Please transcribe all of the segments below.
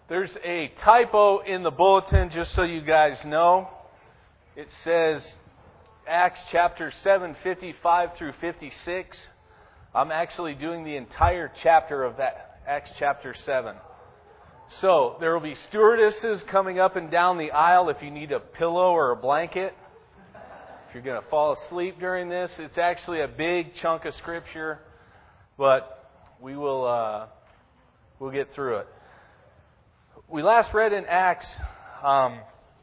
There's a typo in the bulletin, just so you guys know. It says Acts chapter 7, 55 through 56. I'm actually doing the entire chapter of that, Acts chapter 7. So there will be stewardesses coming up and down the aisle if you need a pillow or a blanket. If you're going to fall asleep during this, it's actually a big chunk of Scripture, but we'll get through it. We last read in Acts of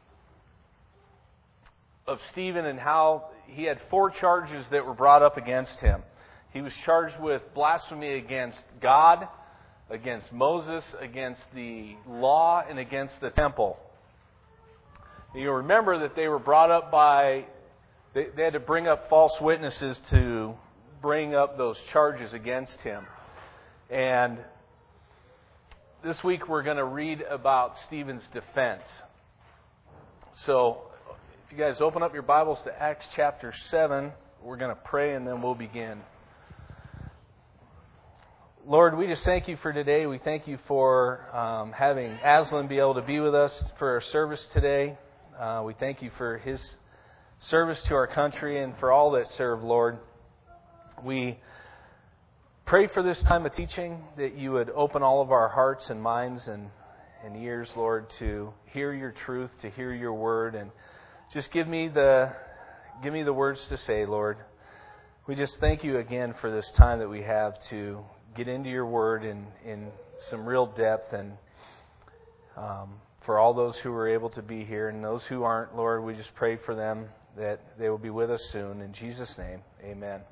Stephen and how he had 4 charges that were brought up against him. He was charged with blasphemy against God, against Moses, against the law, and against the temple. You'll remember that they were brought up by, they had to bring up false witnesses to bring up those charges against him. And this week we're going to read about Stephen's defense. So if you guys open up your Bibles to Acts chapter 7, we're going to pray and then we'll begin. Lord, we just thank you for today. We thank you for having Aslan be able to be with us for our service today. We thank you for his service to our country and for all that serve, Lord. We pray for this time of teaching that you would open all of our hearts and minds and ears, Lord, to hear your truth, to hear your word, and just give me the words to say, Lord. We just thank you again for this time that we have to get into your word in some real depth, and for all those who were able to be here and those who aren't, Lord, we just pray for them that they will be with us soon. In Jesus' name, amen.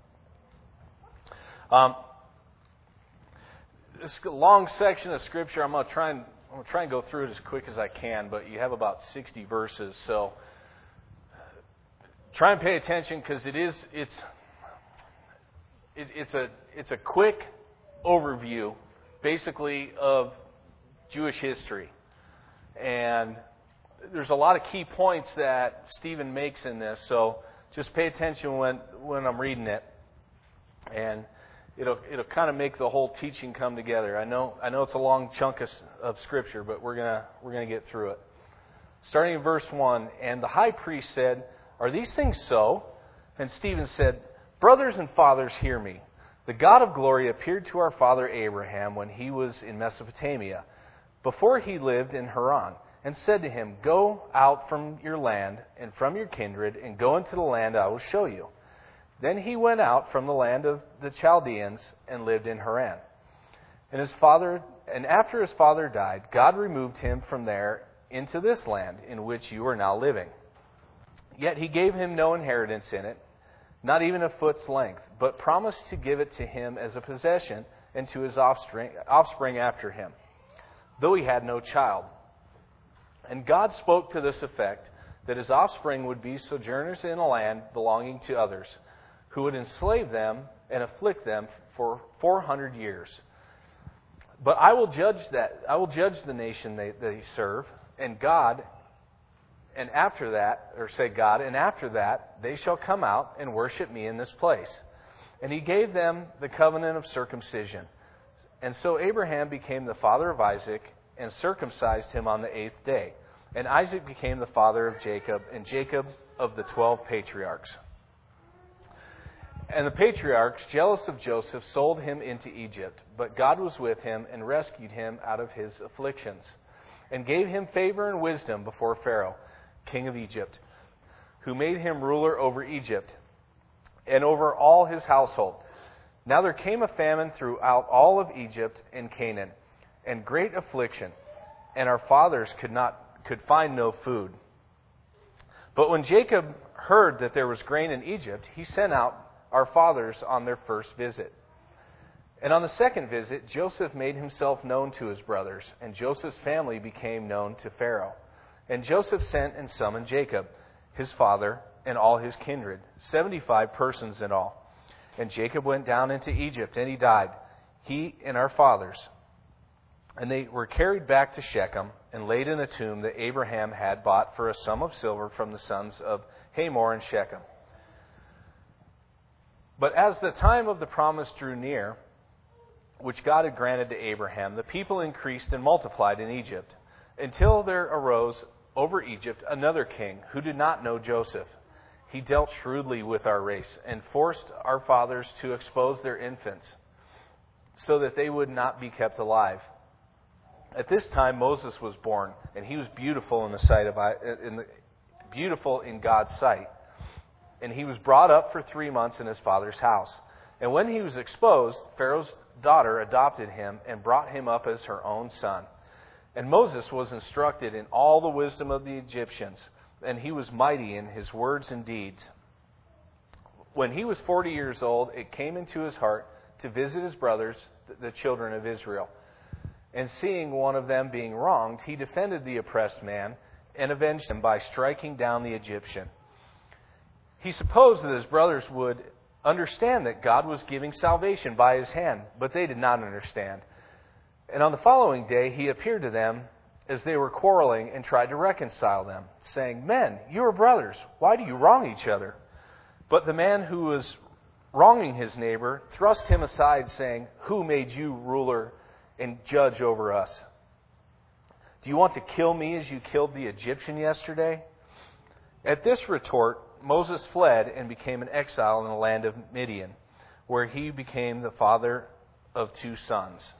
This long section of Scripture, I'm going to try and go through it as quick as I can, but you have about 60 verses, so try and pay attention because it's a quick overview, basically, of Jewish history. And there's a lot of key points that Stephen makes in this, so just pay attention when I'm reading it. And it'll kind of make the whole teaching come together. I know it's a long chunk of Scripture, but we're gonna get through it. Starting in verse 1, and the high priest said, "Are these things so?" And Stephen said, "Brothers and fathers, hear me. The God of glory appeared to our father Abraham when he was in Mesopotamia, before he lived in Haran, and said to him, 'Go out from your land and from your kindred, and go into the land I will show you.' Then he went out from the land of the Chaldeans and lived in Haran. And after his father died, God removed him from there into this land in which you are now living. Yet he gave him no inheritance in it, not even a foot's length, but promised to give it to him as a possession and to his offspring after him, though he had no child. And God spoke to this effect, that his offspring would be sojourners in a land belonging to others, who would enslave them and afflict them for 400 years. But I will judge the nation that they serve, and after that they shall come out and worship me in this place." And he gave them the covenant of circumcision. And so Abraham became the father of Isaac, and circumcised him on the 8th day. And Isaac became the father of Jacob, and Jacob of the 12 patriarchs. And the patriarchs, jealous of Joseph, sold him into Egypt. But God was with him and rescued him out of his afflictions, and gave him favor and wisdom before Pharaoh, king of Egypt, who made him ruler over Egypt and over all his household. Now there came a famine throughout all of Egypt and Canaan, and great affliction, and our fathers could find no food. But when Jacob heard that there was grain in Egypt, he sent out our fathers on their first visit. And on the second visit, Joseph made himself known to his brothers, and Joseph's family became known to Pharaoh. And Joseph sent and summoned Jacob, his father, and all his kindred, 75 persons in all. And Jacob went down into Egypt, and he died, he and our fathers. And they were carried back to Shechem, and laid in a tomb that Abraham had bought for a sum of silver from the sons of Hamor and Shechem. But as the time of the promise drew near, which God had granted to Abraham, the people increased and multiplied in Egypt, until there arose over Egypt another king who did not know Joseph. He dealt shrewdly with our race and forced our fathers to expose their infants, so that they would not be kept alive. At this time Moses was born, and he was beautiful beautiful in God's sight. And he was brought up for 3 months in his father's house. And when he was exposed, Pharaoh's daughter adopted him and brought him up as her own son. And Moses was instructed in all the wisdom of the Egyptians, and he was mighty in his words and deeds. When he was 40 years old, it came into his heart to visit his brothers, the children of Israel. And seeing one of them being wronged, he defended the oppressed man and avenged him by striking down the Egyptian. He supposed that his brothers would understand that God was giving salvation by his hand, but they did not understand. And on the following day he appeared to them as they were quarreling and tried to reconcile them, saying, "Men, you are brothers. Why do you wrong each other?" But the man who was wronging his neighbor thrust him aside, saying, "Who made you ruler and judge over us? Do you want to kill me as you killed the Egyptian yesterday?" At this retort, Moses fled and became an exile in the land of Midian, where he became the father of 2 sons.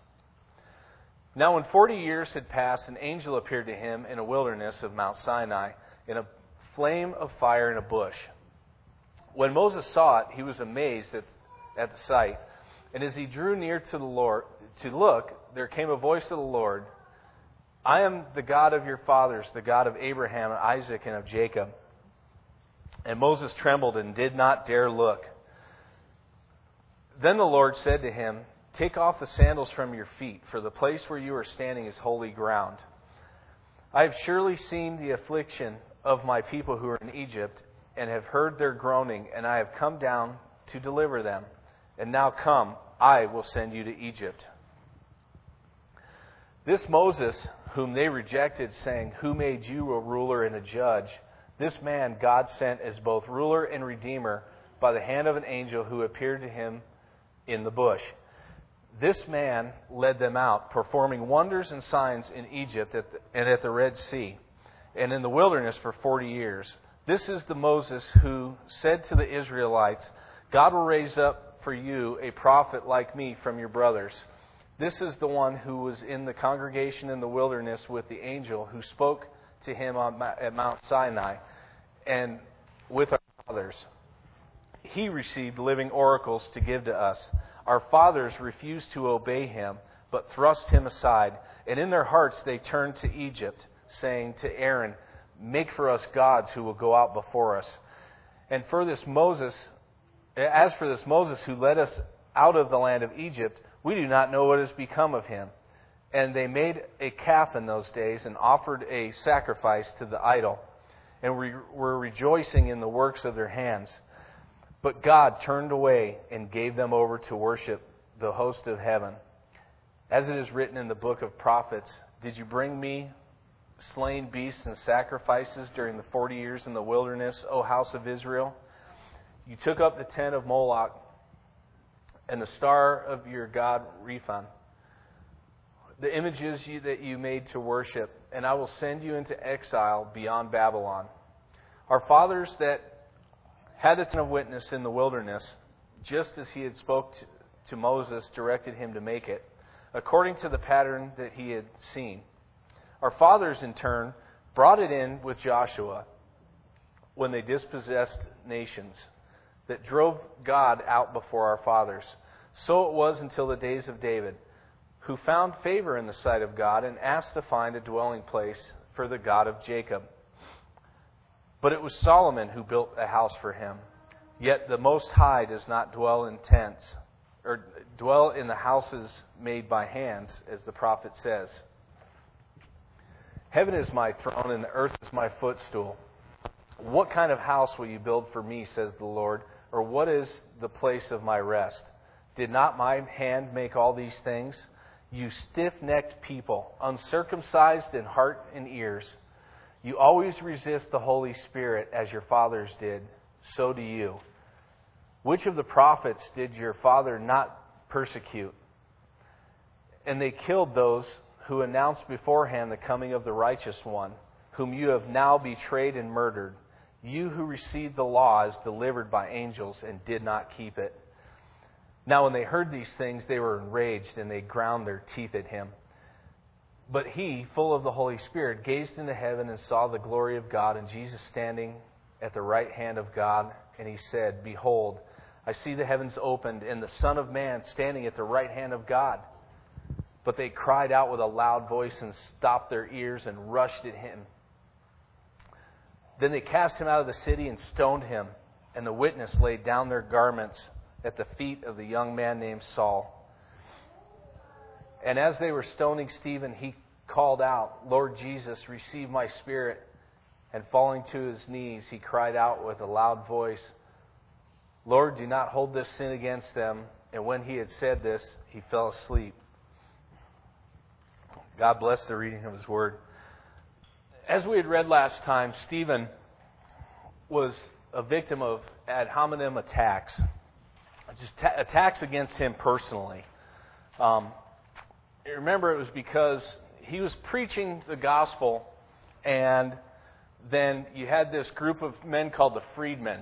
Now when 40 years had passed, an angel appeared to him in a wilderness of Mount Sinai, in a flame of fire in a bush. When Moses saw it, he was amazed at the sight. And as he drew near to the Lord to look, there came a voice of the Lord, "I am the God of your fathers, the God of Abraham, Isaac, and of Jacob." And Moses trembled and did not dare look. Then the Lord said to him, "Take off the sandals from your feet, for the place where you are standing is holy ground. I have surely seen the affliction of my people who are in Egypt, and have heard their groaning, and I have come down to deliver them. And now come, I will send you to Egypt." This Moses, whom they rejected, saying, "Who made you a ruler and a judge?" This man God sent as both ruler and redeemer by the hand of an angel who appeared to him in the bush. This man led them out, performing wonders and signs in Egypt and at the Red Sea, and in the wilderness for 40 years. This is the Moses who said to the Israelites, "God will raise up for you a prophet like me from your brothers." This is the one who was in the congregation in the wilderness with the angel who spoke to him at Mount Sinai and with our fathers. He received living oracles to give to us. Our fathers refused to obey him, but thrust him aside. And in their hearts they turned to Egypt, saying to Aaron, "Make for us gods who will go out before us." And as for this Moses who led us out of the land of Egypt, we do not know what has become of him. And they made a calf in those days and offered a sacrifice to the idol, and were rejoicing in the works of their hands. But God turned away and gave them over to worship the host of heaven. As it is written in the book of prophets, "Did you bring me slain beasts and sacrifices during the 40 years in the wilderness, O house of Israel? You took up the tent of Moloch and the star of your god Rephan, the images that you made to worship, and I will send you into exile beyond Babylon." Our fathers that had a tent of witness in the wilderness, just as he had spoke to Moses, directed him to make it, according to the pattern that he had seen. Our fathers, in turn, brought it in with Joshua when they dispossessed nations, that drove God out before our fathers. So it was until the days of David, who found favor in the sight of God and asked to find a dwelling place for the God of Jacob. But it was Solomon who built a house for him. Yet the Most High does not dwell in tents, or dwell in the houses made by hands, as the prophet says. "Heaven is my throne and the earth is my footstool. What kind of house will you build for me, says the Lord, or what is the place of my rest? Did not my hand make all these things? You stiff-necked people, uncircumcised in heart and ears. You always resist the Holy Spirit as your fathers did. So do you. Which of the prophets did your father not persecute? And they killed those who announced beforehand the coming of the righteous one, whom you have now betrayed and murdered, you who received the law as delivered by angels and did not keep it. Now when they heard these things, they were enraged, and they ground their teeth at him. But he, full of the Holy Spirit, gazed into heaven and saw the glory of God and Jesus standing at the right hand of God. And he said, Behold, I see the heavens opened, and the Son of Man standing at the right hand of God. But they cried out with a loud voice and stopped their ears and rushed at him. Then they cast him out of the city and stoned him. And the witness laid down their garments at the feet of the young man named Saul. And as they were stoning Stephen, he called out, Lord Jesus, receive my spirit. And falling to his knees, he cried out with a loud voice, Lord, do not hold this sin against them. And when he had said this, he fell asleep. God bless the reading of His Word. As we had read last time, Stephen was a victim of ad hominem attacks. Just attacks against him personally. Remember, it was because he was preaching the gospel, and then you had this group of men called the freedmen.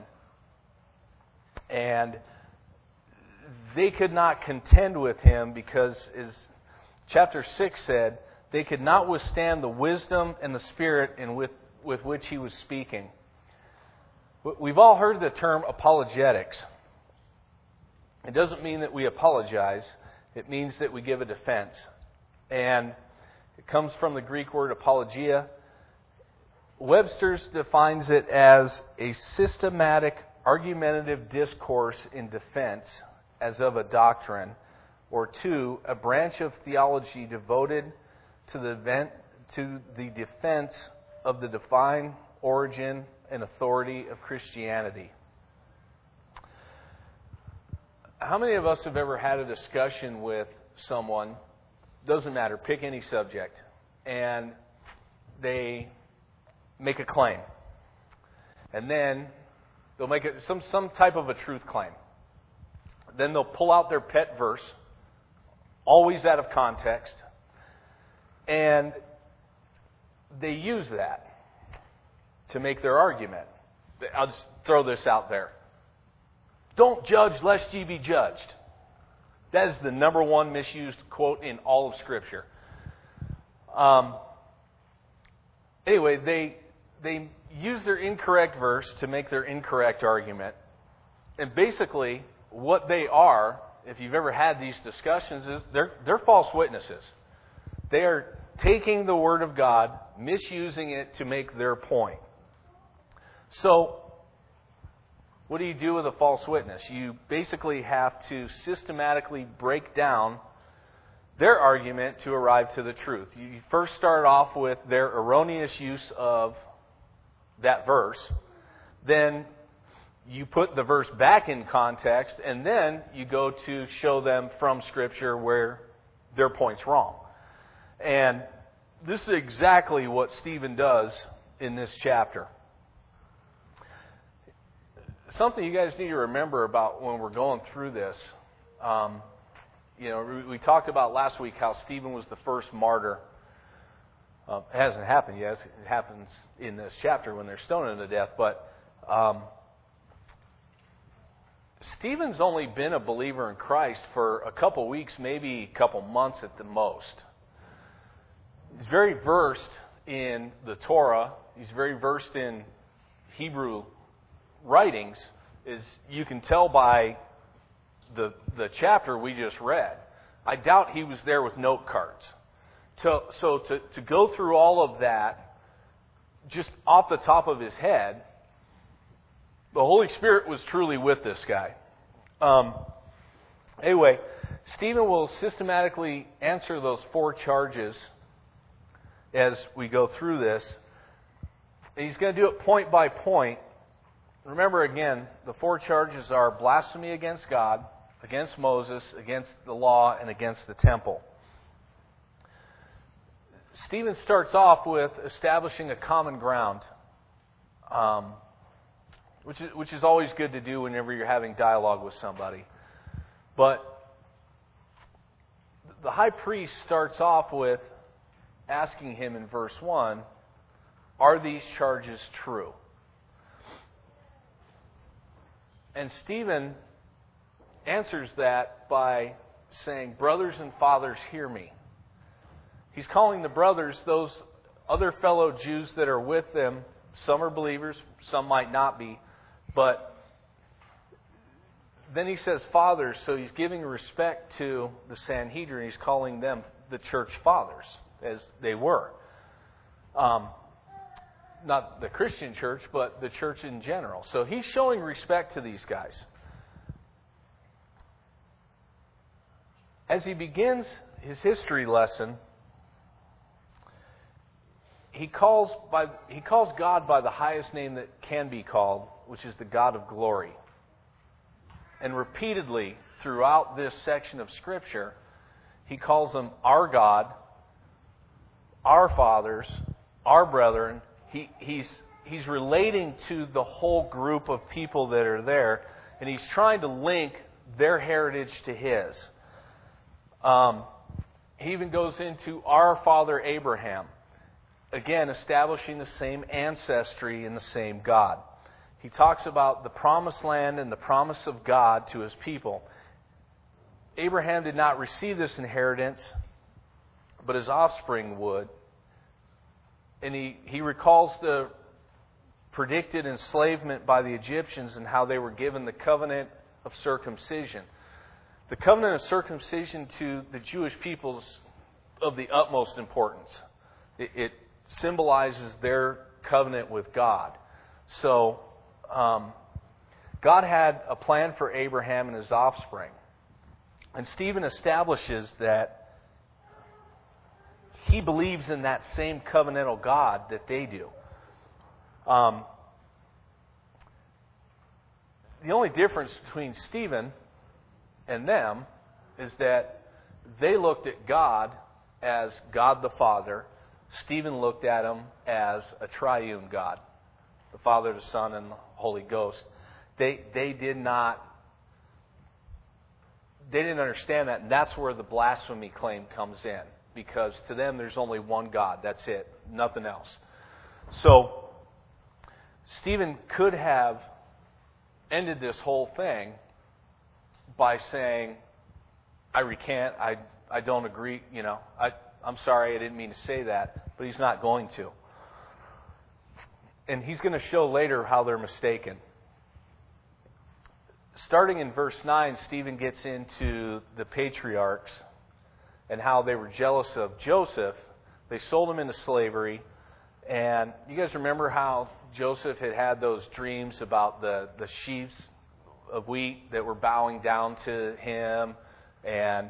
And they could not contend with him because, as chapter 6 said, they could not withstand the wisdom and the spirit with which he was speaking. We've all heard the term apologetics. It doesn't mean that we apologize. It means that we give a defense. And it comes from the Greek word apologia. Webster's defines it as a systematic, argumentative discourse in defense as of a doctrine, or 2, a branch of theology devoted to the defense of the divine origin and authority of Christianity. How many of us have ever had a discussion with someone, doesn't matter, pick any subject, and they make a claim, and then they'll make some type of a truth claim. Then they'll pull out their pet verse, always out of context, and they use that to make their argument. I'll just throw this out there. Don't judge lest ye be judged. That is the number one misused quote in all of Scripture. Anyway, they use their incorrect verse to make their incorrect argument. And basically, what they are, if you've ever had these discussions, is they're false witnesses. They are taking the Word of God, misusing it to make their point. So, what do you do with a false witness? You basically have to systematically break down their argument to arrive to the truth. You first start off with their erroneous use of that verse. Then you put the verse back in context, and then you go to show them from Scripture where their point's wrong. And this is exactly what Stephen does in this chapter. Something you guys need to remember about when we're going through this. We talked about last week how Stephen was the first martyr. It hasn't happened yet. It happens in this chapter when they're stoning him to death. But Stephen's only been a believer in Christ for a couple weeks, maybe a couple months at the most. He's very versed in the Torah. He's very versed in Hebrew writings, as you can tell by the chapter we just read. I doubt he was there with note cards. So to go through all of that just off the top of his head, the Holy Spirit was truly with this guy. Anyway, Stephen will systematically answer those 4 charges as we go through this. And he's going to do it point by point. Remember again, the 4 charges are blasphemy against God, against Moses, against the law, and against the temple. Stephen starts off with establishing a common ground, which is always good to do whenever you're having dialogue with somebody. But the high priest starts off with asking him in verse 1, are these charges true? And Stephen answers that by saying, brothers and fathers, hear me. He's calling the brothers, those other fellow Jews that are with them. Some are believers, some might not be. But then he says fathers, so he's giving respect to the Sanhedrin. He's calling them the church fathers, as they were. Not the Christian church, but the church in general. So he's showing respect to these guys. As he begins his history lesson, he calls God by the highest name that can be called, which is the God of glory. And repeatedly throughout this section of Scripture, he calls them our God, our fathers, our brethren. He's relating to the whole group of people that are there, and he's trying to link their heritage to his. He even goes into our father Abraham, again establishing the same ancestry in the same God. He talks about the promised land and the promise of God to his people. Abraham did not receive this inheritance, but his offspring would. And he recalls the predicted enslavement by the Egyptians and how they were given the covenant of circumcision. The covenant of circumcision to the Jewish people is of the utmost importance. It symbolizes their covenant with God. So, God had a plan for Abraham and his offspring. And Stephen establishes that he believes in that same covenantal God that they do. The only difference between Stephen and them is that they looked at God as God the Father. Stephen looked at him as a triune God, the Father, the Son, and the Holy Ghost. They didn't understand that, and that's where the blasphemy claim comes in. Because to them, there's only one God. That's it. Nothing else. So, Stephen could have ended this whole thing by saying, I recant, I don't agree, I'm sorry, I didn't mean to say that. But he's not going to. And he's going to show later how they're mistaken. Starting in verse 9, Stephen gets into the patriarchs and how they were jealous of Joseph. They sold him into slavery. And you guys remember how Joseph had those dreams about the sheaves of wheat that were bowing down to him. And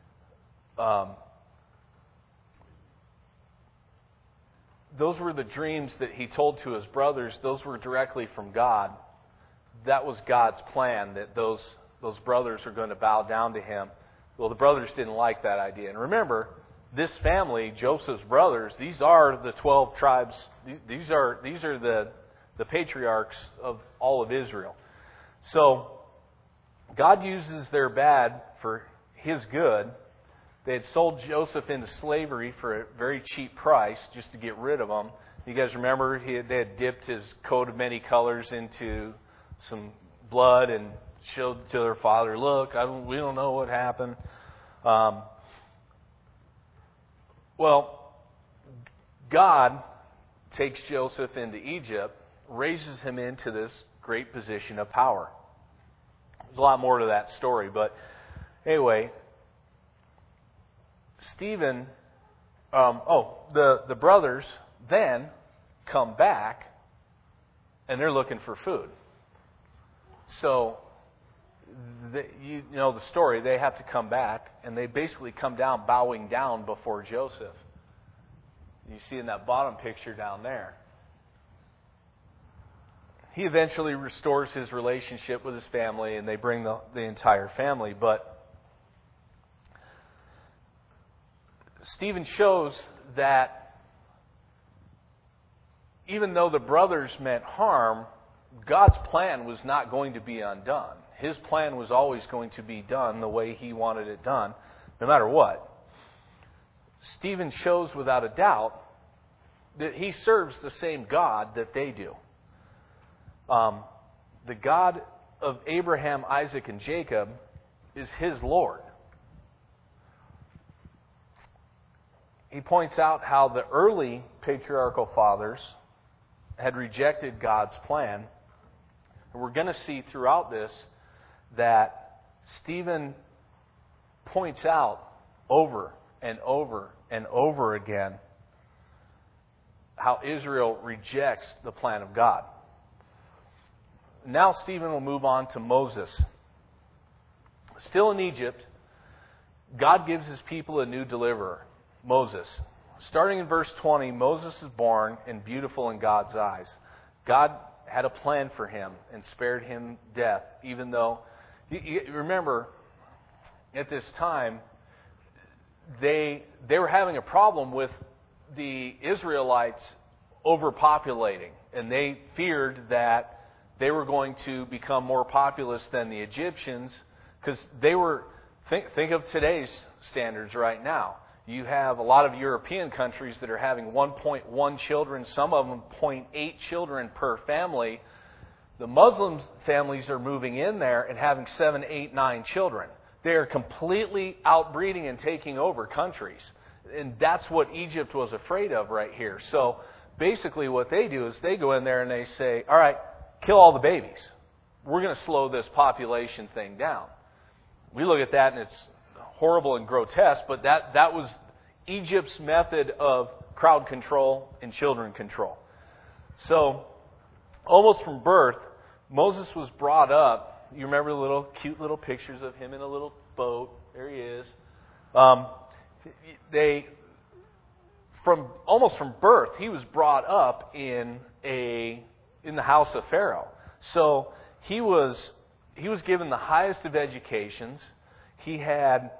those were the dreams that he told to his brothers. Those were directly from God. That was God's plan, that those brothers are going to bow down to him. Well, the brothers didn't like that idea. And remember, this family, Joseph's brothers, these are the 12 tribes. These are the patriarchs of all of Israel. So, God uses their bad for his good. They had sold Joseph into slavery for a very cheap price just to get rid of him. You guys remember they had dipped his coat of many colors into some blood and showed to their father, look, we don't know what happened. Well, God takes Joseph into Egypt, raises him into this great position of power. There's a lot more to that story, but anyway, Stephen, the brothers then come back and they're looking for food. So, you know the story. They have to come back, and they basically come down, bowing down before Joseph. You see in that bottom picture down there. He eventually restores his relationship with his family, and they bring the entire family. But Stephen shows that even though the brothers meant harm, God's plan was not going to be undone. His plan was always going to be done the way he wanted it done, no matter what. Stephen shows without a doubt that he serves the same God that they do. The God of Abraham, Isaac, and Jacob is his Lord. He points out how the early patriarchal fathers had rejected God's plan. And we're going to see throughout this that Stephen points out over and over and over again how Israel rejects the plan of God. Now Stephen will move on to Moses. Still in Egypt, God gives his people a new deliverer, Moses. Starting in verse 20, Moses is born and beautiful in God's eyes. God had a plan for him and spared him death, even though, you remember, at this time, they were having a problem with the Israelites overpopulating, and they feared that they were going to become more populous than the Egyptians, because they were, think of today's standards right now. You have a lot of European countries that are having 1.1 children, some of them 0.8 children per family. The Muslim families are moving in there and having 7, 8, 9 children. They are completely outbreeding and taking over countries. And that's what Egypt was afraid of right here. So basically what they do is they go in there and they say, all right, kill all the babies. We're going to slow this population thing down. We look at that and it's horrible and grotesque, but that was Egypt's method of crowd control and children control. So, almost from birth, Moses was brought up. You remember the cute little pictures of him in a little boat. There he is. Almost from birth, he was brought up in the house of Pharaoh. So he was given the highest of educations. He had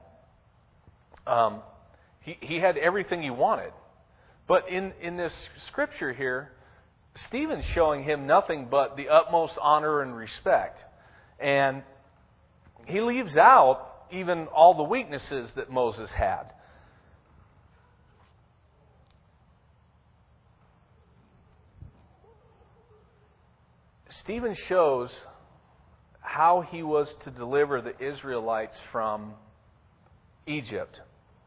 everything he wanted. But in this scripture here, Stephen's showing him nothing but the utmost honor and respect. And he leaves out even all the weaknesses that Moses had. Stephen shows how he was to deliver the Israelites from Egypt.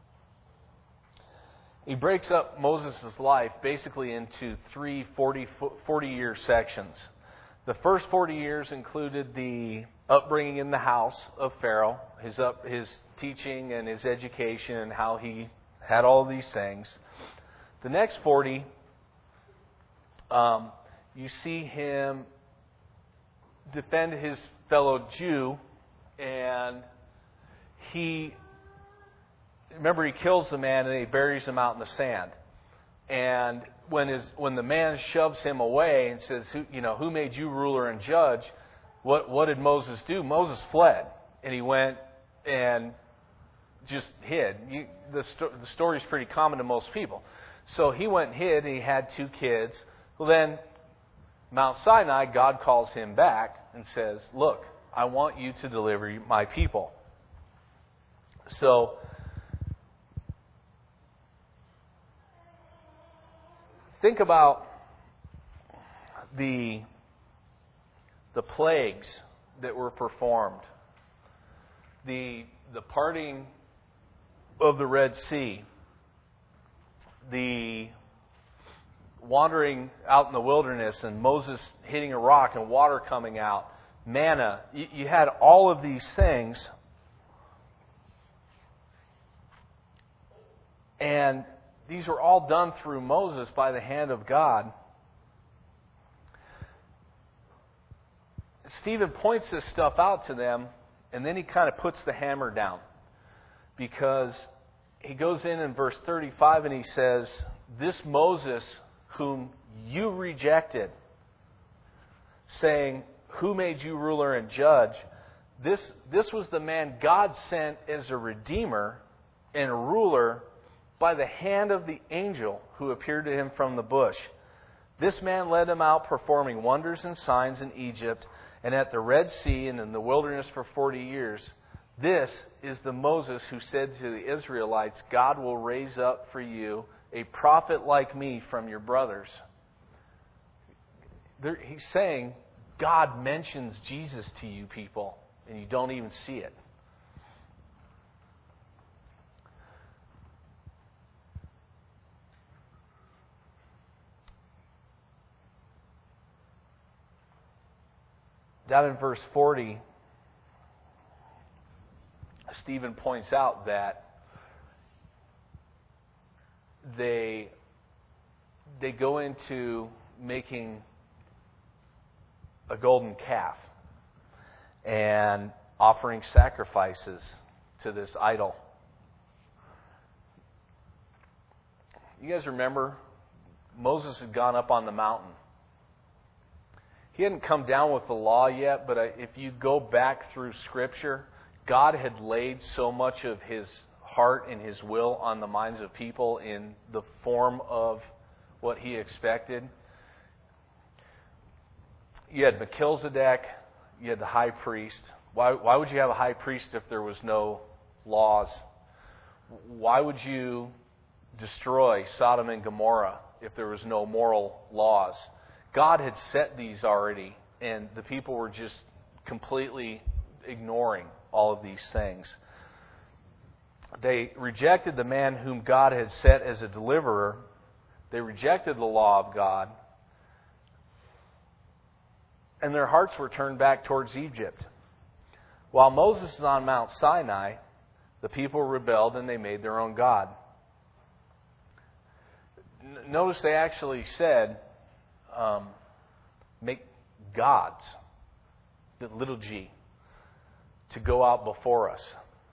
He breaks up Moses' life basically into 3 40-year sections. The first 40 years included the upbringing in the house of Pharaoh, his teaching and his education, and how he had all these things. The next 40, you see him defend his fellow Jew, and he kills the man and he buries him out in the sand. And when the man shoves him away and says, who made you ruler and judge? What did Moses do? Moses fled, and he went and just hid. The story is pretty common to most people. So he went and hid, and he had 2 kids. Well, then Mount Sinai, God calls him back and says, look, I want you to deliver my people. So think about the plagues that were performed. The parting of the Red Sea. The wandering out in the wilderness and Moses hitting a rock and water coming out. Manna. You had all of these things. And these were all done through Moses by the hand of God. Stephen points this stuff out to them, and then he kind of puts the hammer down. Because he goes in verse 35 and he says, this Moses whom you rejected, saying, who made you ruler and judge? This was the man God sent as a redeemer and a ruler by the hand of the angel who appeared to him from the bush. This man led him out performing wonders and signs in Egypt and at the Red Sea and in the wilderness for 40 years. This is the Moses who said to the Israelites, God will raise up for you a prophet like me from your brothers. He's saying, God mentions Jesus to you people, and you don't even see it. Down in verse 40, Stephen points out that they go into making a golden calf and offering sacrifices to this idol. You guys remember Moses had gone up on the mountain. He hadn't come down with the law yet, but if you go back through Scripture, God had laid so much of His heart and His will on the minds of people in the form of what He expected. You had Melchizedek, you had the high priest. Why would you have a high priest if there was no laws? Why would you destroy Sodom and Gomorrah if there was no moral laws? God had set these already, and the people were just completely ignoring all of these things. They rejected the man whom God had set as a deliverer. They rejected the law of God. And their hearts were turned back towards Egypt. While Moses is on Mount Sinai, the people rebelled and they made their own God. Notice they actually said, make gods, the little g, to go out before us.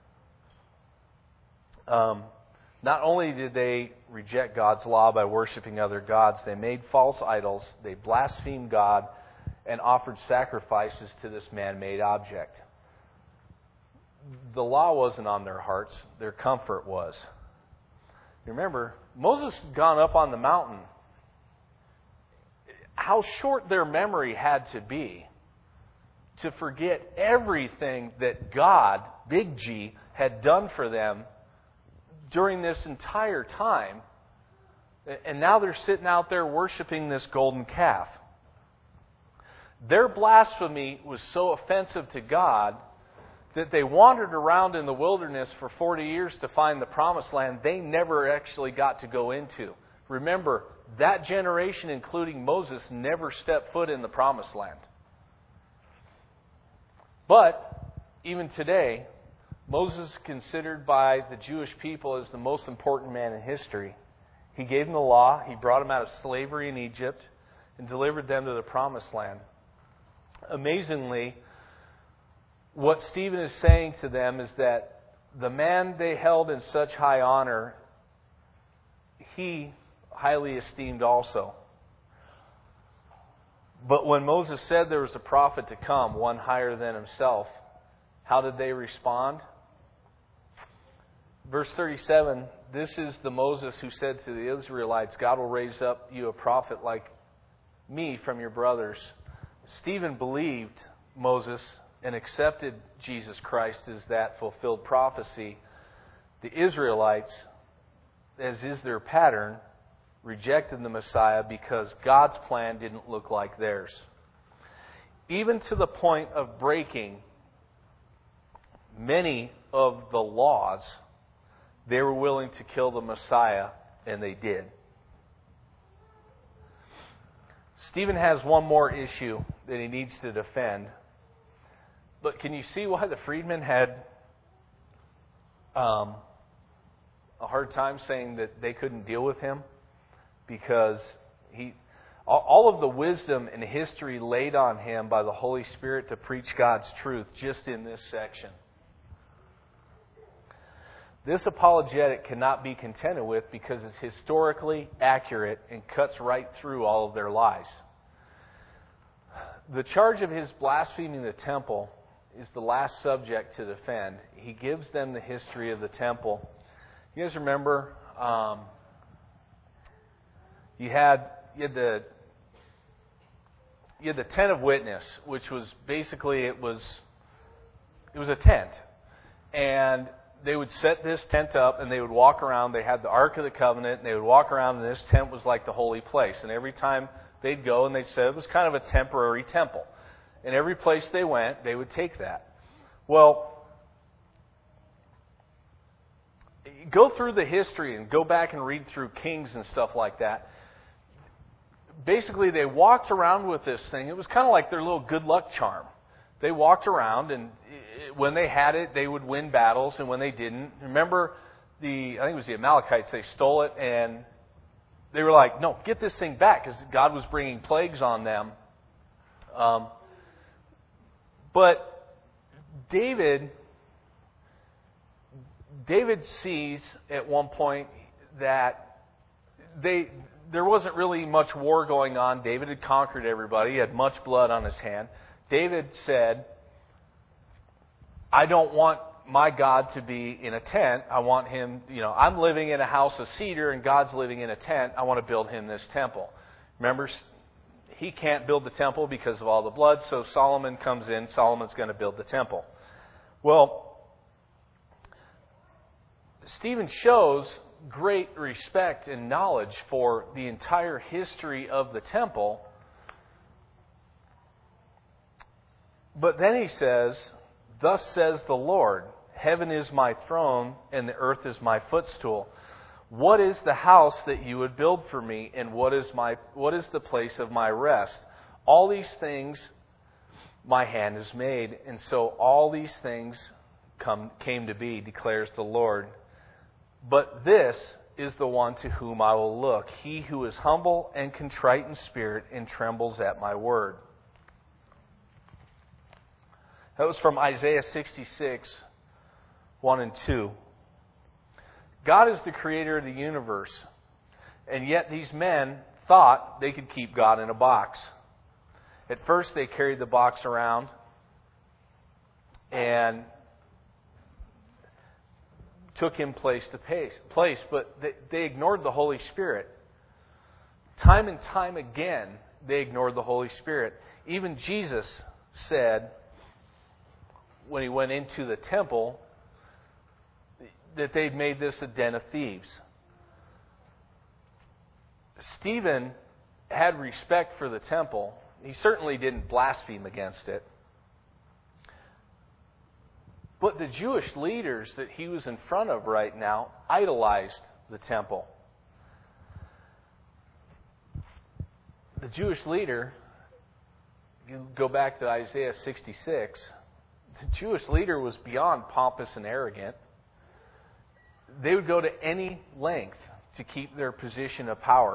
Not only did they reject God's law by worshiping other gods, they made false idols, they blasphemed God, and offered sacrifices to this man-made object. The law wasn't on their hearts, their comfort was. Remember, Moses had gone up on the mountain. How short their memory had to be to forget everything that God, big G, had done for them during this entire time. And now they're sitting out there worshiping this golden calf. Their blasphemy was so offensive to God that they wandered around in the wilderness for 40 years to find the promised land they never actually got to go into. Remember, that generation, including Moses, never stepped foot in the promised land. But, even today, Moses is considered by the Jewish people as the most important man in history. He gave them the law, he brought them out of slavery in Egypt, and delivered them to the promised land. Amazingly, what Stephen is saying to them is that the man they held in such high honor, he highly esteemed also. But when Moses said there was a prophet to come, one higher than himself, how did they respond? Verse 37, this is the Moses who said to the Israelites, God will raise up you a prophet like me from your brothers. Stephen believed Moses and accepted Jesus Christ as that fulfilled prophecy. The Israelites, as is their pattern, rejected the Messiah because God's plan didn't look like theirs. Even to the point of breaking many of the laws, they were willing to kill the Messiah, and they did. Stephen has one more issue that he needs to defend. But can you see why the freedmen had a hard time saying that they couldn't deal with him? Because all of the wisdom and history laid on him by the Holy Spirit to preach God's truth just in this section. This apologetic cannot be contended with because it's historically accurate and cuts right through all of their lies. The charge of his blaspheming the temple is the last subject to defend. He gives them the history of the temple. You guys remember, you had the tent of witness, which was basically it was a tent. And they would set this tent up, and they would walk around. They had the Ark of the Covenant, and they would walk around, and this tent was like the holy place. And every time they'd go, and they'd say it was kind of a temporary temple. And every place they went, they would take that. Well, go through the history and go back and read through Kings and stuff like that. Basically, they walked around with this thing. It was kind of like their little good luck charm. They walked around, and when they had it, they would win battles, and when they didn't, remember I think it was the Amalekites, they stole it, and they were like, no, get this thing back, because God was bringing plagues on them. But David sees at one point that there wasn't really much war going on. David had conquered everybody. He had much blood on his hand. David said, I don't want my God to be in a tent. I want him, I'm living in a house of cedar and God's living in a tent. I want to build him this temple. Remember, he can't build the temple because of all the blood, so Solomon comes in. Solomon's going to build the temple. Well, Stephen shows great respect and knowledge for the entire history of the temple. But then he says, thus says the Lord, heaven is my throne and the earth is my footstool. What is the house that you would build for me, and what is the place of my rest? All these things my hand has made, and so all these things came to be, declares the Lord. But this is the one to whom I will look, he who is humble and contrite in spirit and trembles at my word. That was from Isaiah 66, 1 and 2. God is the creator of the universe, and yet these men thought they could keep God in a box. At first they carried the box around and took him place to place, but they ignored the Holy Spirit. Time and time again, they ignored the Holy Spirit. Even Jesus said, when he went into the temple, that they'd made this a den of thieves. Stephen had respect for the temple. He certainly didn't blaspheme against it. But the Jewish leaders that he was in front of right now idolized the temple. The Jewish leader, you go back to Isaiah 66, the Jewish leader was beyond pompous and arrogant. They would go to any length to keep their position of power.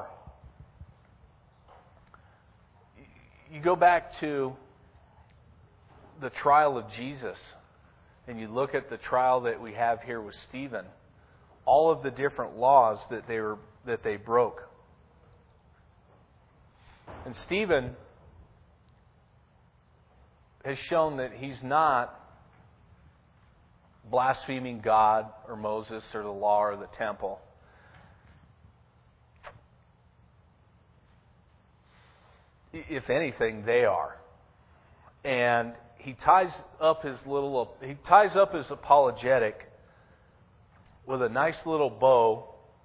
You go back to the trial of Jesus, and you look at the trial that we have here with Stephen, all of the different laws that they broke. And Stephen has shown that he's not blaspheming God or Moses or the law or the temple. If anything, they are. And he ties up his apologetic with a nice little bow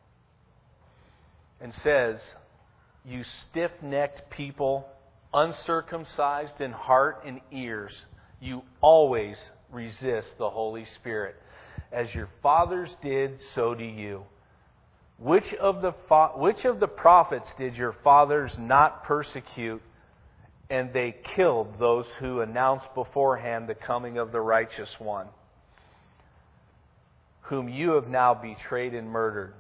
and says, "You stiff-necked people, uncircumcised in heart and ears, you always resist the Holy Spirit. As your fathers did, so do you. Which of the prophets did your fathers not persecute? And they killed those who announced beforehand the coming of the righteous one, whom you have now betrayed and murdered."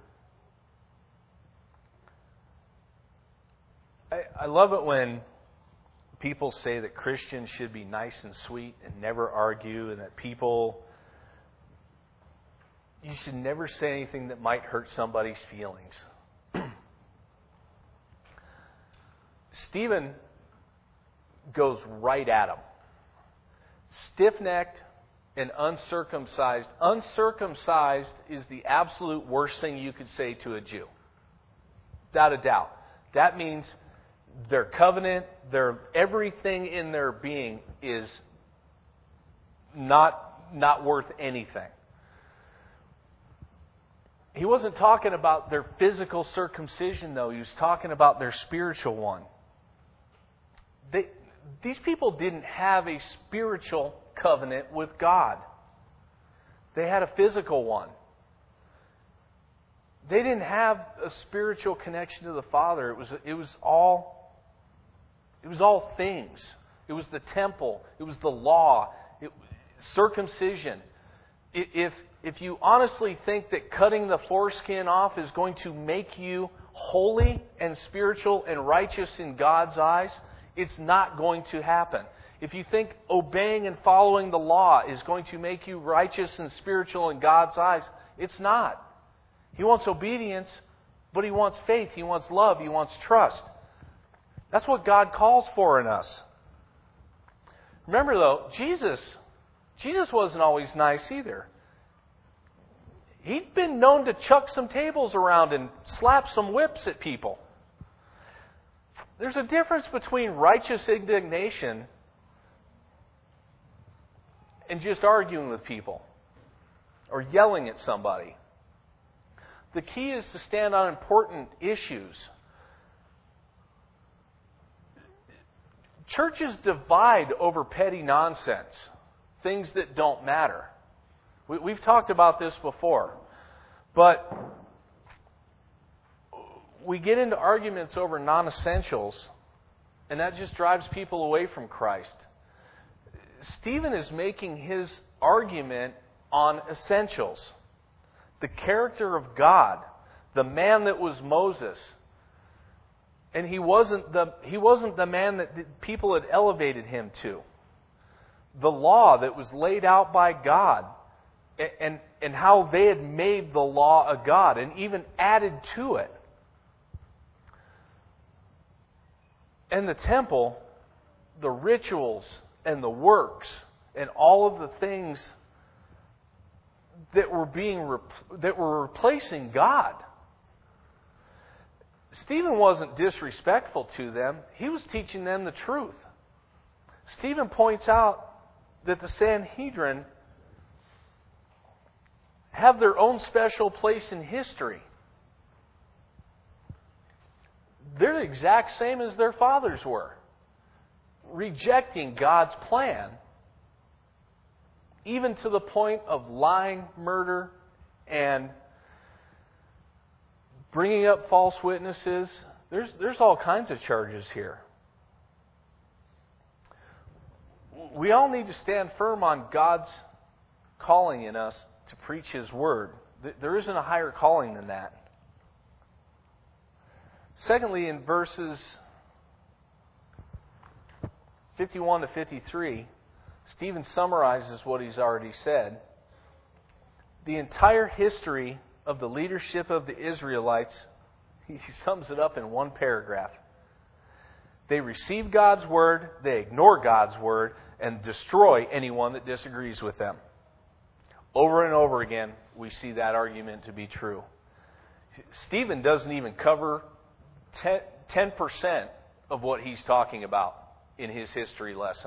I love it when people say that Christians should be nice and sweet and never argue, and that you should never say anything that might hurt somebody's feelings. Stephen goes right at him. Stiff-necked and uncircumcised. Uncircumcised is the absolute worst thing you could say to a Jew. Without a doubt. That means their covenant, their everything in their being is not worth anything. He wasn't talking about their physical circumcision, though. He was talking about their spiritual one. These people didn't have a spiritual covenant with God. They had a physical one. They didn't have a spiritual connection to the Father. It was all things. It was the temple. It was the law. Circumcision. If you honestly think that cutting the foreskin off is going to make you holy and spiritual and righteous in God's eyes, it's not going to happen. If you think obeying and following the law is going to make you righteous and spiritual in God's eyes, it's not. He wants obedience, but He wants faith. He wants love. He wants trust. That's what God calls for in us. Remember, though, Jesus wasn't always nice either. He'd been known to chuck some tables around and slap some whips at people. There's a difference between righteous indignation and just arguing with people or yelling at somebody. The key is to stand on important issues. Churches divide over petty nonsense, things that don't matter. We've talked about this before, but we get into arguments over non-essentials, and that just drives people away from Christ. Stephen is making his argument on essentials. The character of God, the man that was Moses. And he wasn't the man that people had elevated him to. The law that was laid out by God, and how they had made the law a God and even added to it. And the temple, the rituals and the works and all of the things that were replacing God. Stephen wasn't disrespectful to them. He was teaching them the truth. Stephen points out that the Sanhedrin have their own special place in history. They're the exact same as their fathers were, rejecting God's plan, even to the point of lying, murder, and bringing up false witnesses. There's all kinds of charges here. We all need to stand firm on God's calling in us to preach His Word. There isn't a higher calling than that. Secondly, in verses 51 to 53, Stephen summarizes what he's already said. The entire history of the leadership of the Israelites, he sums it up in one paragraph. They receive God's Word, they ignore God's Word, and destroy anyone that disagrees with them. Over and over again, we see that argument to be true. Stephen doesn't even cover 10% of what he's talking about in his history lesson.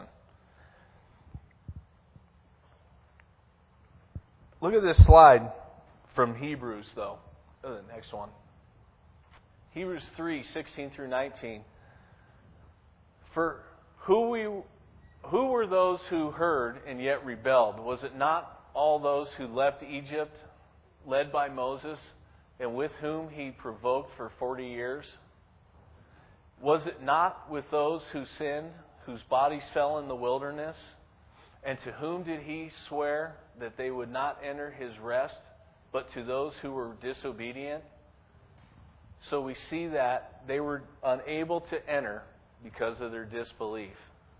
Look at this slide from Hebrews, though. The next one. Hebrews 3:16 through 19. For who were those who heard and yet rebelled? Was it not all those who left Egypt, led by Moses, and with whom he provoked for 40 years? Was it not with those who sinned, whose bodies fell in the wilderness? And to whom did he swear that they would not enter his rest, but to those who were disobedient? So we see that they were unable to enter because of their disbelief.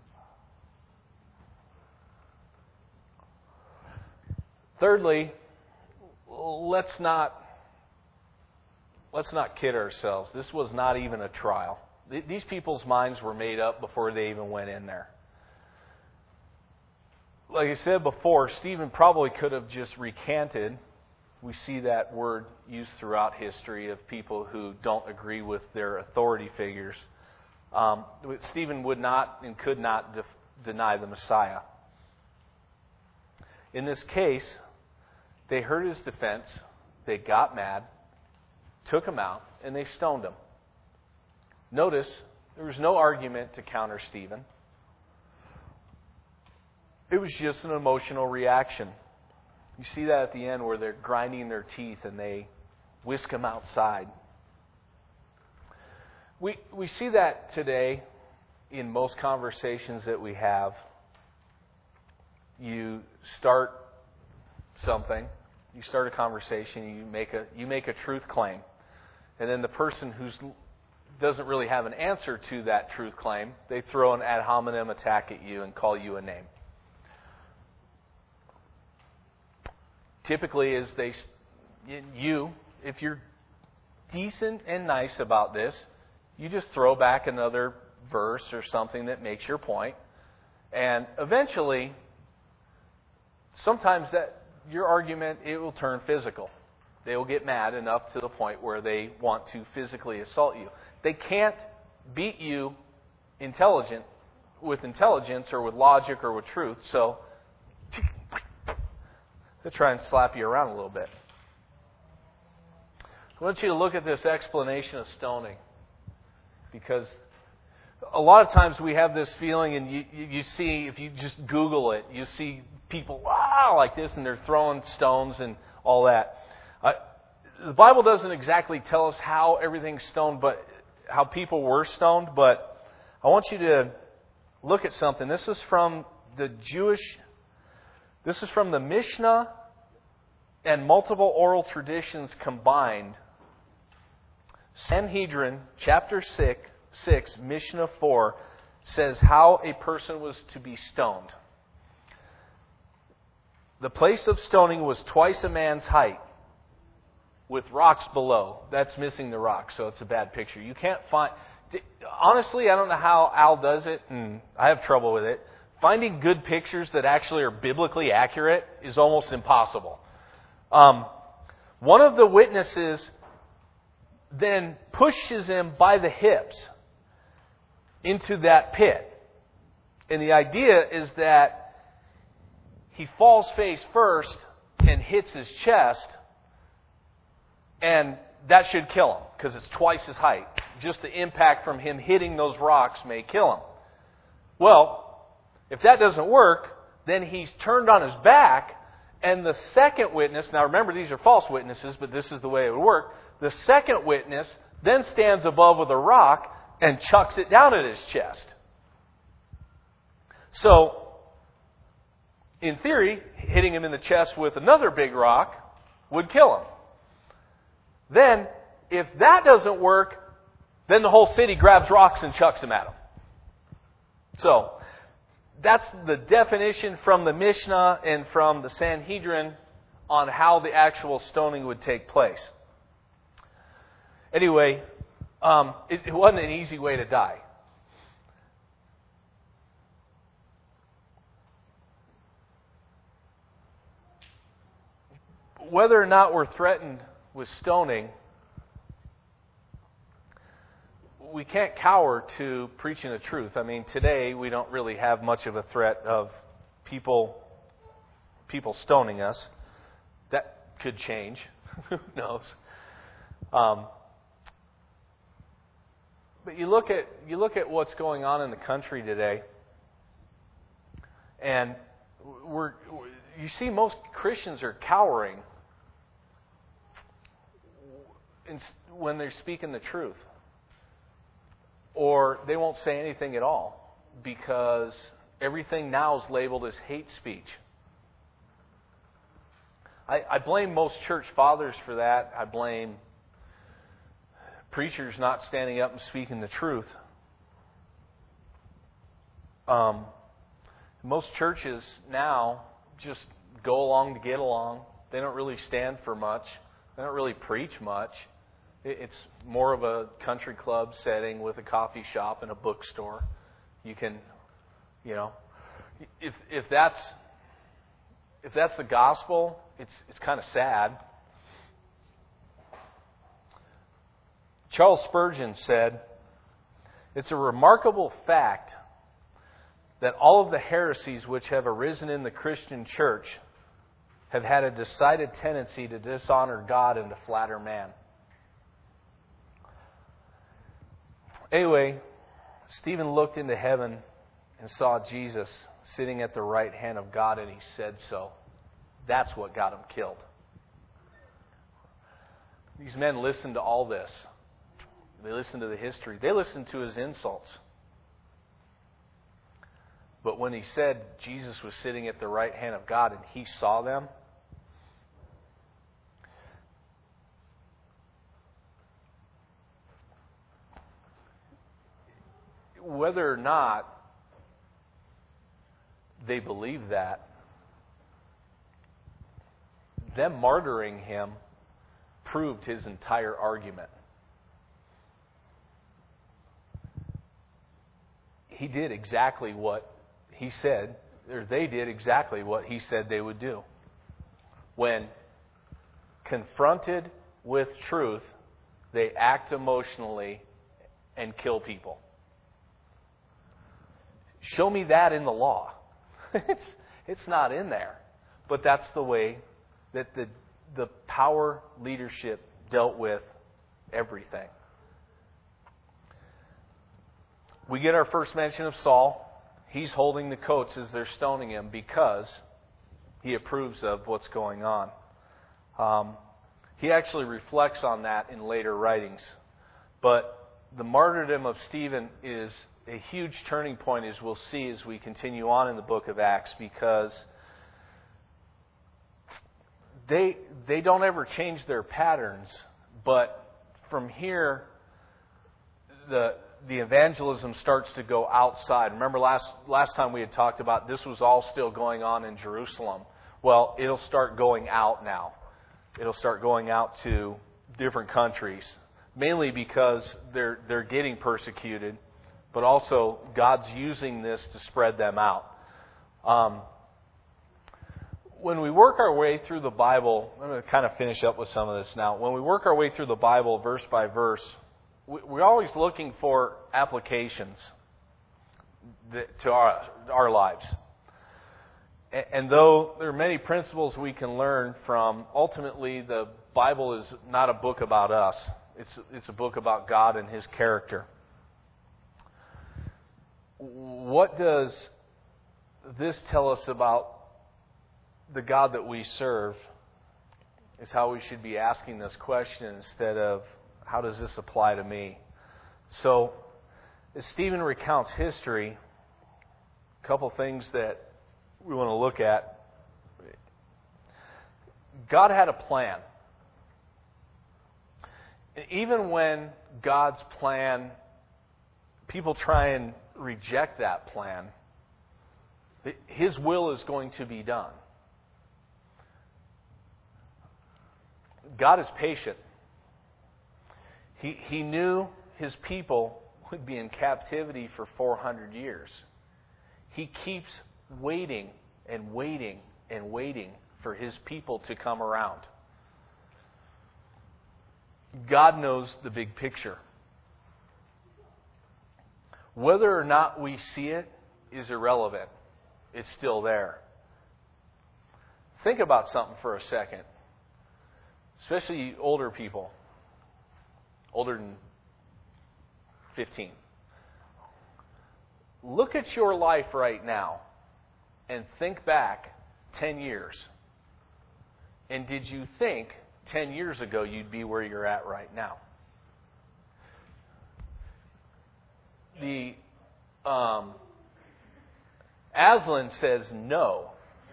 Thirdly, let's not kid ourselves. This was not even a trial. These people's minds were made up before they even went in there. Like I said before, Stephen probably could have just recanted. We see that word used throughout history of people who don't agree with their authority figures. Stephen would not and could not deny the Messiah. In this case, they heard his defense, they got mad, took him out, and they stoned him. Notice, there was no argument to counter Stephen. It was just an emotional reaction. You see that at the end where they're grinding their teeth and they whisk him outside. We see that today in most conversations that we have. You start something, you start a conversation, you make a truth claim, and then the person who doesn't really have an answer to that truth claim, they throw an ad hominem attack at you and call you a name. Typically, if you're decent and nice about this, you just throw back another verse or something that makes your point, and eventually, sometimes that your argument, it will turn physical. They will get mad enough to the point where they want to physically assault you. They can't beat you with intelligence or with logic or with truth, so they try and slap you around a little bit. I want you to look at this explanation of stoning, because a lot of times we have this feeling, and you see, if you just Google it, you see people like this, and they're throwing stones and all that. The Bible doesn't exactly tell us how everything's stoned, but how people were stoned. But I want you to look at something. This is from the Mishnah and multiple oral traditions combined. Sanhedrin, chapter 6, Mishnah 4, says how a person was to be stoned. The place of stoning was twice a man's height, with rocks below. That's missing the rock, so it's a bad picture. You can't find... Honestly, I don't know how Al does it, and I have trouble with it. Finding good pictures that actually are biblically accurate is almost impossible. One of the witnesses then pushes him by the hips into that pit. And the idea is that he falls face first and hits his chest, and that should kill him because it's twice his height. Just the impact from him hitting those rocks may kill him. Well, if that doesn't work, then he's turned on his back, and the second witness, now remember these are false witnesses, but this is the way it would work. The second witness then stands above with a rock and chucks it down at his chest. So, in theory, hitting him in the chest with another big rock would kill him. Then, if that doesn't work, then the whole city grabs rocks and chucks them at him. So, that's the definition from the Mishnah and from the Sanhedrin on how the actual stoning would take place. Anyway, it wasn't an easy way to die. Whether or not we're threatened with stoning, we can't cower to preaching the truth. I mean, today we don't really have much of a threat of people stoning us. That could change. Who knows? But you look at what's going on in the country today, and you see most Christians are cowering when they're speaking the truth. Or they won't say anything at all because everything now is labeled as hate speech. I blame most church fathers for that. I blame preachers not standing up and speaking the truth. Most churches now just go along to get along. They don't really stand for much. They don't really preach much. It's more of a country club setting with a coffee shop and a bookstore. You can, if that's the gospel, it's kind of sad. Charles Spurgeon said, "It's a remarkable fact that all of the heresies which have arisen in the Christian church have had a decided tendency to dishonor God and to flatter man. Anyway, Stephen looked into heaven and saw Jesus sitting at the right hand of God, and he said so. That's what got him killed. These men listened to all this. They listened to the history. They listened to his insults. But when he said Jesus was sitting at the right hand of God and he saw them, whether or not they believed that, them martyring him proved his entire argument. He did exactly what he said, or they did exactly what he said they would do. When confronted with truth, they act emotionally and kill people. Show me that in the law. It's not in there. But that's the way that the power leadership dealt with everything. We get our first mention of Saul. He's holding the coats as they're stoning him because he approves of what's going on. He actually reflects on that in later writings. But the martyrdom of Stephen is a huge turning point, as we'll see as we continue on in the book of Acts, because they don't ever change their patterns, but from here the evangelism starts to go outside. Remember last time we had talked about this was all still going on in Jerusalem. Well, it'll start going out now. It'll start going out to different countries, mainly because they're getting persecuted, but also God's using this to spread them out. When we work our way through the Bible, I'm going to kind of finish up with some of this now. When we work our way through the Bible verse by verse, we're always looking for applications to our lives. And though there are many principles we can learn from, ultimately the Bible is not a book about us. It's a book about God and His character. What does this tell us about the God that we serve? Is how we should be asking this question instead of, how does this apply to me? So, as Stephen recounts history, a couple things that we want to look at. God had a plan. And even when God's plan, people try and reject that plan, His will is going to be done. God is patient. He knew His people would be in captivity for 400 years. He keeps waiting and waiting and waiting for His people to come around. God knows the big picture. Whether or not we see it is irrelevant. It's still there. Think about something for a second. Especially older people. Older than 15. Look at your life right now and think back 10 years. And did you think 10 years ago you'd be where you're at right now? The Aslan says no.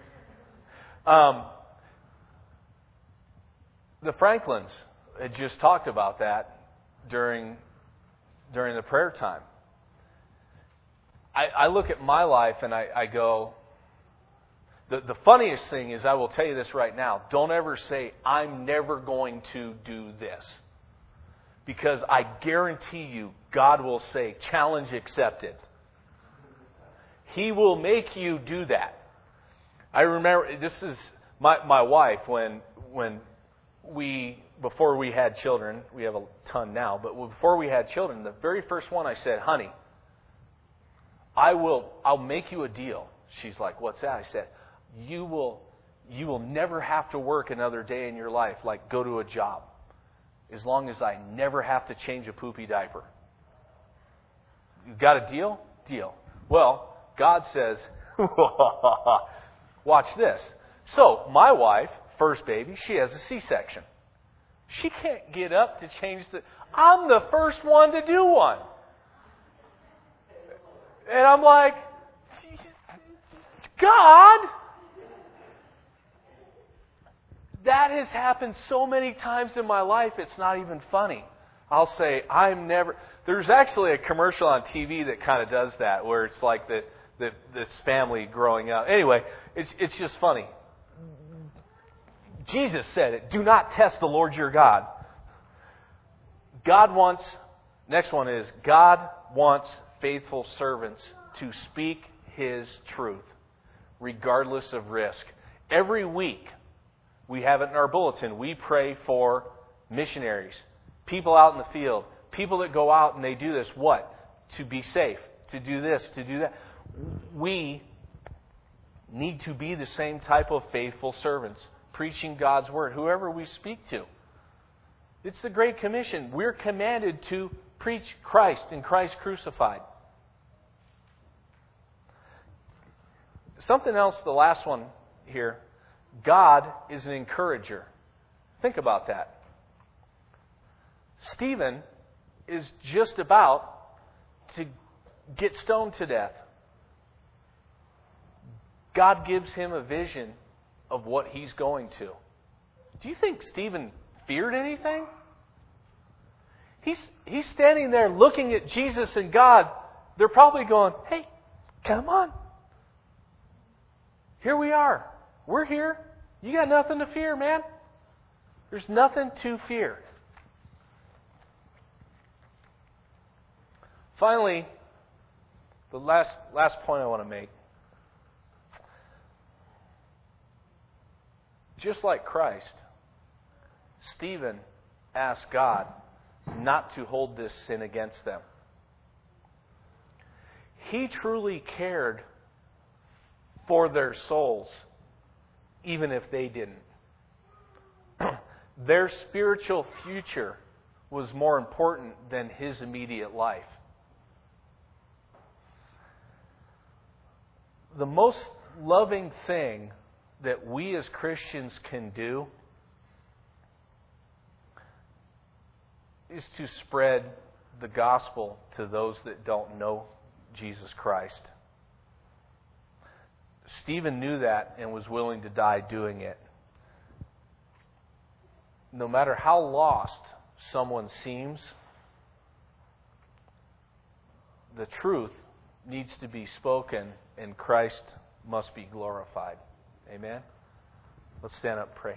The Franklins had just talked about that during the prayer time. I look at my life and I go, the funniest thing is, I will tell you this right now, don't ever say, I'm never going to do this. Because I guarantee you, God will say, challenge accepted. He will make you do that. I remember, this is my wife, before we had children, we have a ton now, but before we had children, the very first one I said, honey, I'll make you a deal. She's like, what's that? I said, you will you will never have to work another day in your life, like go to a job, as long as I never have to change a poopy diaper. You got a deal? Deal. Well, God says, watch this. So, my wife, first baby, she has a C-section. She can't get up to change I'm the first one to do one. And I'm like, God! That has happened so many times in my life, it's not even funny. I'll say, There's actually a commercial on TV that kind of does that, where it's like this family growing up. Anyway, it's just funny. Jesus said it. Do not test the Lord your God. Next one is, God wants faithful servants to speak His truth, regardless of risk. Every week, we have it in our bulletin. We pray for missionaries, people out in the field, people that go out and they do this. What? To be safe, to do this, to do that. We need to be the same type of faithful servants, preaching God's Word, whoever we speak to. It's the Great Commission. We're commanded to preach Christ and Christ crucified. Something else, the last one here. God is an encourager. Think about that. Stephen is just about to get stoned to death. God gives him a vision of what he's going to. Do you think Stephen feared anything? He's standing there looking at Jesus and God. They're probably going, hey, come on. Here we are. We're here. You got nothing to fear, man. There's nothing to fear. Finally, the last point I want to make. Just like Christ, Stephen asked God not to hold this sin against them. He truly cared for their souls, even if they didn't. Their spiritual future was more important than his immediate life. The most loving thing that we as Christians can do is to spread the gospel to those that don't know Jesus Christ. Stephen knew that and was willing to die doing it. No matter how lost someone seems, the truth needs to be spoken and Christ must be glorified. Amen? Let's stand up and pray.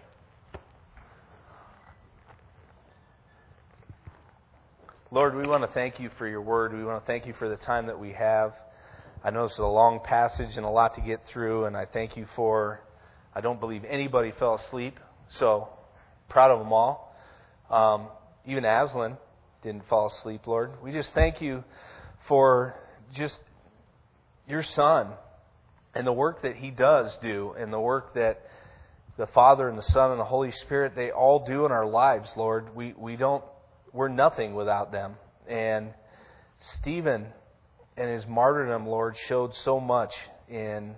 Lord, we want to thank you for your word. We want to thank you for the time that we have. I know it's a long passage and a lot to get through, and I thank you for, I don't believe anybody fell asleep, so proud of them all. Even Aslan didn't fall asleep, Lord. We just thank you for just your Son and the work that He does do, and the work that the Father and the Son and the Holy Spirit, they all do in our lives, Lord. We're nothing without them. And Stephen and his martyrdom, Lord, showed so much in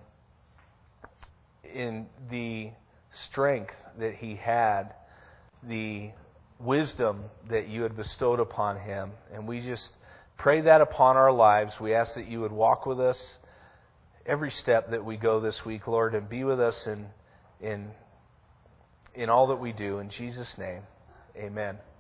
the strength that he had, the wisdom that you had bestowed upon him. And we just pray that upon our lives. We ask that you would walk with us every step that we go this week, Lord, and be with us in all that we do. In Jesus' name, amen.